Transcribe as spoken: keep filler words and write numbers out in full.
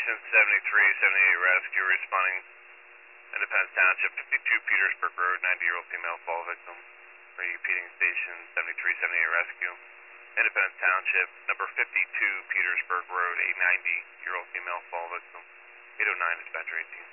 Station seventy-three seventy-eight rescue responding Independence Township, fifty-two Petersburg Road, ninety-year-old female fall victim. Repeating Station seventy-three seventy-eight rescue. Independence Township, number fifty-two Petersburg Road, a ninety-year-old female fall victim. eight oh nine dispatcher eighteen.